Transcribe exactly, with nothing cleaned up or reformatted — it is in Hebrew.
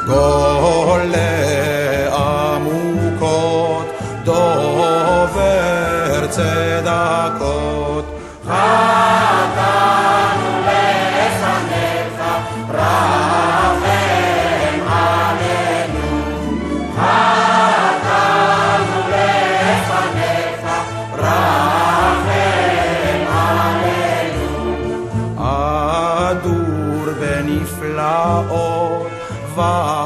גולה עמוקות, דובר צדקות. חטאנו לפניך, רחם עלינו. חטאנו לפניך, רחם עלינו. אדור בנפלאות ו